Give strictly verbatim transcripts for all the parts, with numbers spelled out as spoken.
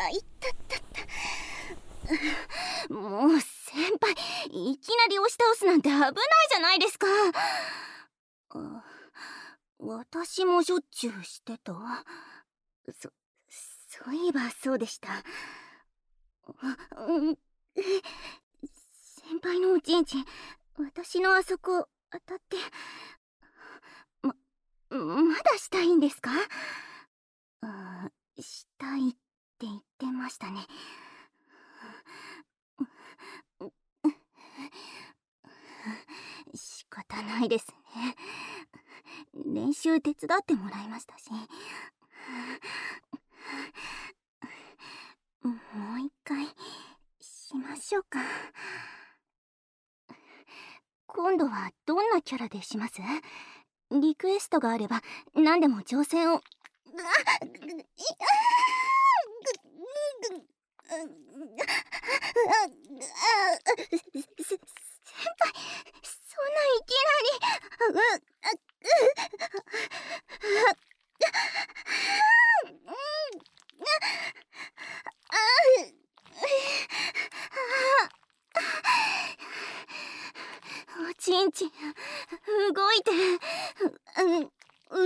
あ、いったったった。もう先輩、いきなり押し倒すなんて危ないじゃないですか。あ、私もしょっちゅうしてた。そ、そういえばそうでした。うん、先輩のおちんちん、私のあそこ当たって、ま、まだしたいんですか？あ、したいって言ってましたね。仕方ないですね。練習手伝ってもらいましたし。もう一回しましょうか。今度はどんなキャラでします？リクエストがあれば何でも挑戦を。先輩、そんないきなり。おちんちん動いてる。う、う、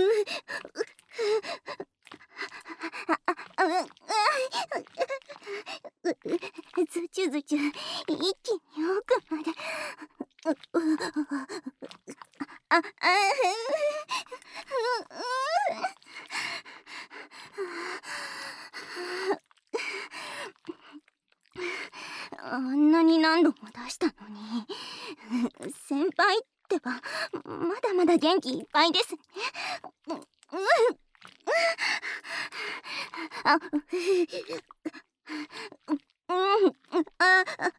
ずちゅずちゅ一気に奥まで。あ、あ、あんなに何度も出したのに。先輩ってばまだまだ元気いっぱいですね。あ、うん、あ、あ、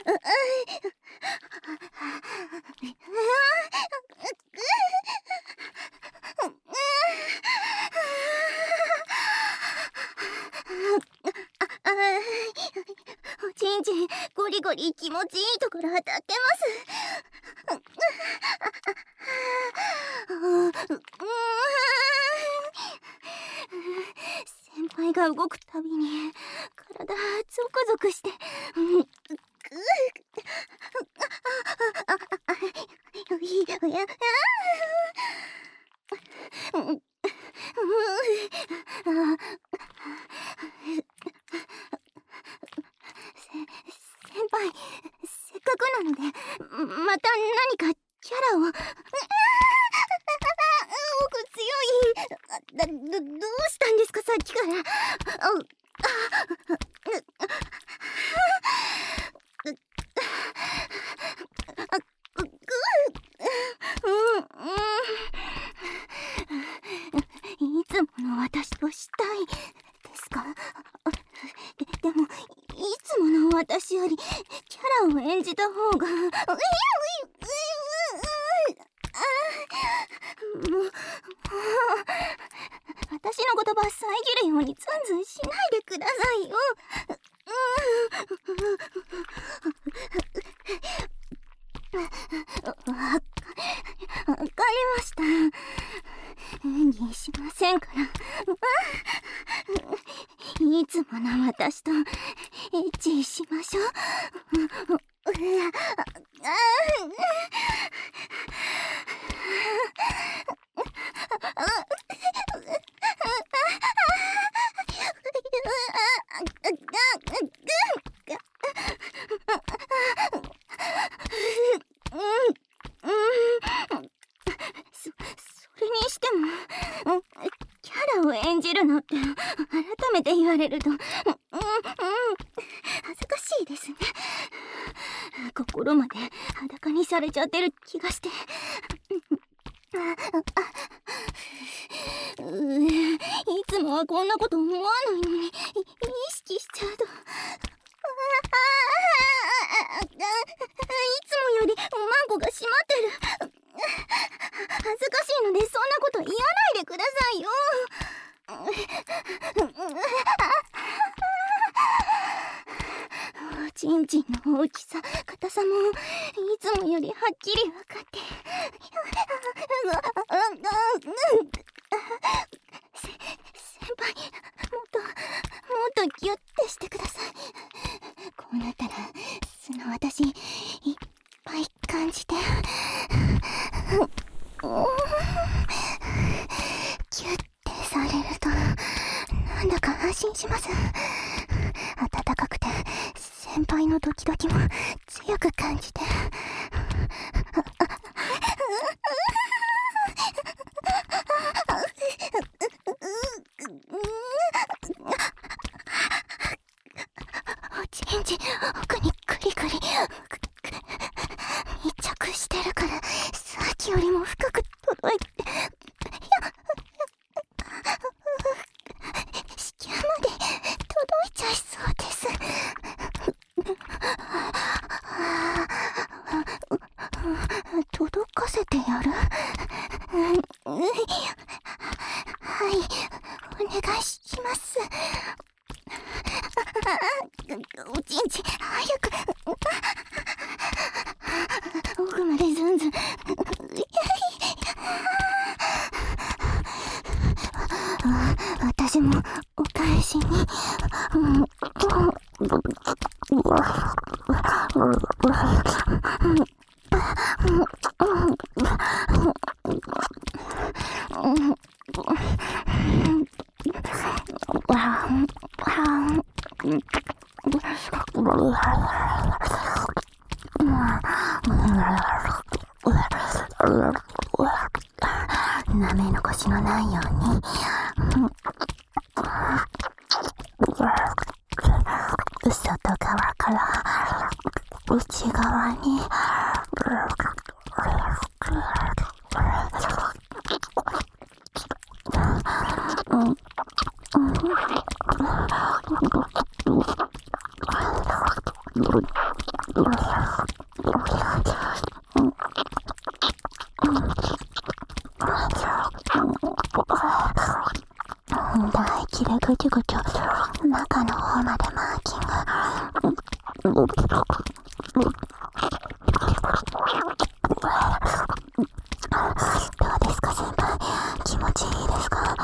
おちんちんゴリゴリ気持ちいいところ当たってます。先輩が動くたびに体ゾクゾクして。先輩、せっかくなのでまた何かキャラを。奥強い。だ、ど、どうしたんですかさっきから。いつもの私としたいですか？で、でもいつもの私よりキャラを演じた方が。もう、私の言葉遮るようにズンズンしないでくださいよ。わ、わかりました。演技しませんから。いつもの私とエッチしましょう。そ、それにしてもキャラを演じるのって改めて言われると、うん、うん、恥ずかしいですね。心まで裸にされちゃってる気がして。いつもはこんなこと思わないのに意識しちゃうと。いつもよりおまんこが閉まってる。恥ずかしいのでそんなこと言わないでくださいよ。おちんちんの大きさ、硬さもいつもよりはっきり分かって。せ、先輩、もっともっとギュッてしてうなったら素の私いっぱい感じて、キュッてされるとなんだか安心します。暖かくて先輩のドキドキも強く感じて、おちんち奥にクリクリ密着してるからさっきよりも深く届いて、子宮まで届いちゃいそうです。届かせてやる？はい、お願いします。おちんち早く、奥までずんずん。私もお返しに、なめ残しのないように、外側から内側に唾液でぐちゅぐちゅ中の方までマーキング。どうですか先輩、気持ちいいですか？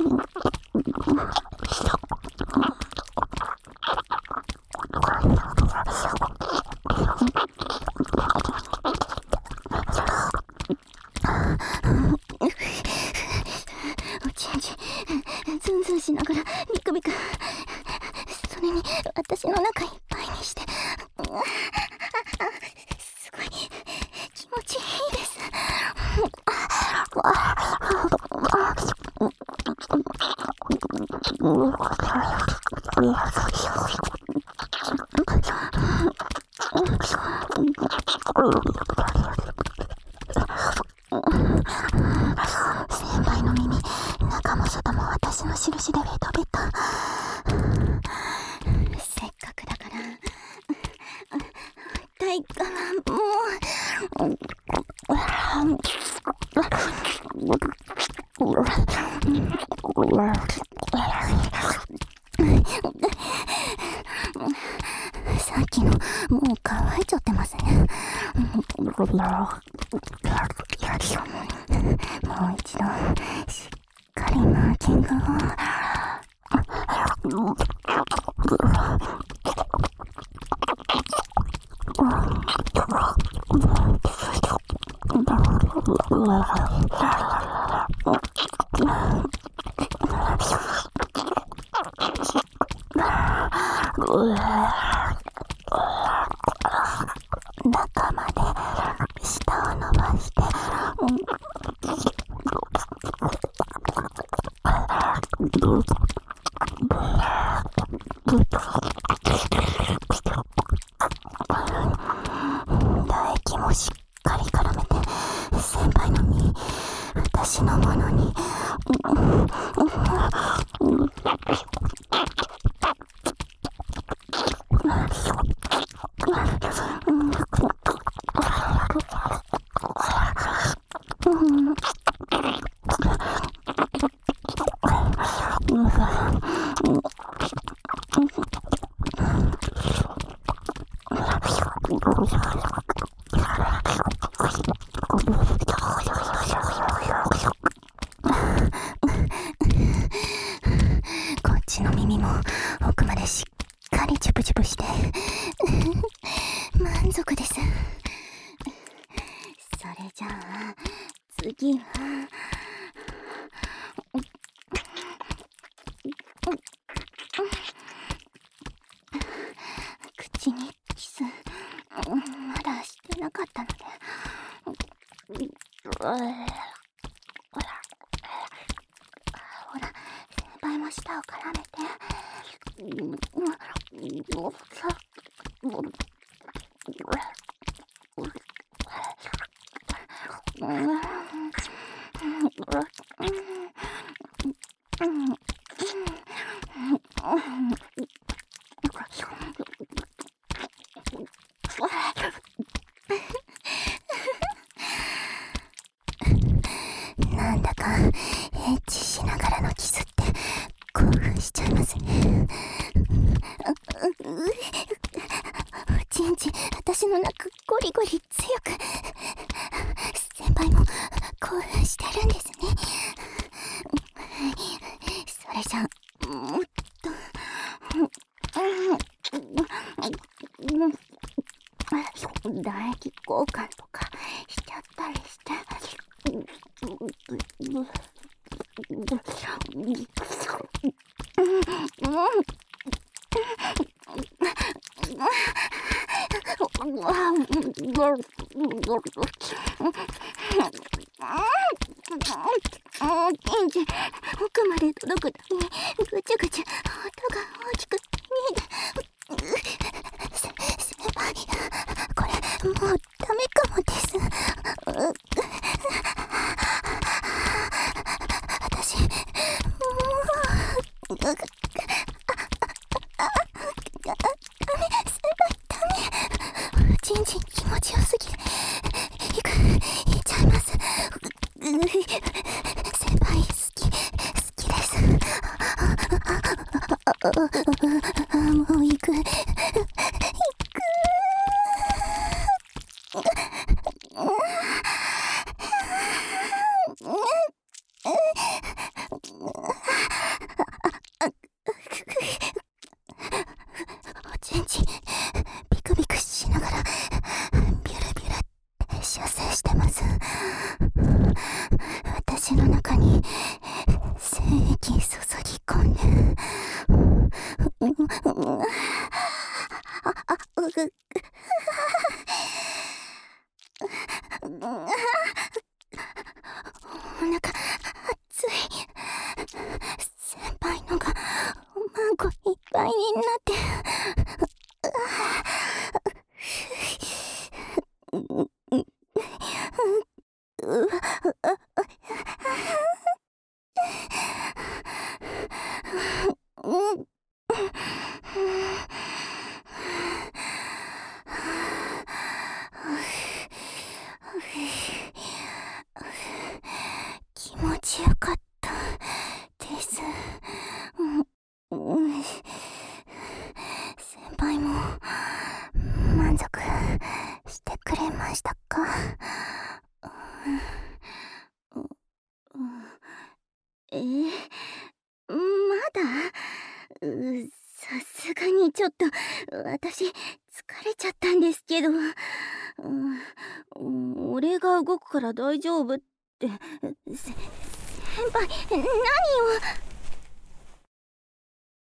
おちんちズンズンしながらビクビク、それに私の中いっぱいにして、すごい気持ちいいです。先輩の耳、中も外も私の印でベトベト。せっかくだから大我慢もさっきのもう乾いちゃってますね。もう一度しっかりマーキングを。中まで舌を伸ばして、唾液もしっかり絡めて先輩の身、私のものに。こっちの耳も奥までしっかりりチュプチュプして満足です。それじゃあ次は口にキスまだしてなかったので、ほら先輩も舌を絡めて。なんだかエッチしながらのキスって興奮しちゃいますね。おちんちん私の中ゴリゴリ強く、先輩も興奮してるんですね。それじゃもっと唾液交換とかしちゃったりして。奥まで届くたびにぐちゅぐちゅ音が大きく見える。先輩、これもうダメかもです。私もうダメ、先輩ダメ。ちんちん気持ちよすぎる。いくいっちゃいます。先輩好き好きです。もう行く行く。おちんちんビクビクしながらビュルビュルって射精してます。私の中に精液注ぎ込んで、お腹熱い。先輩のがおまんこいっぱいになって気持ちよかったです。うん、先輩も満足してくれましたか？えー、まだ？さすがにちょっと私疲れちゃったんですけど、うん、俺が動くから大丈夫って。せ先輩何を。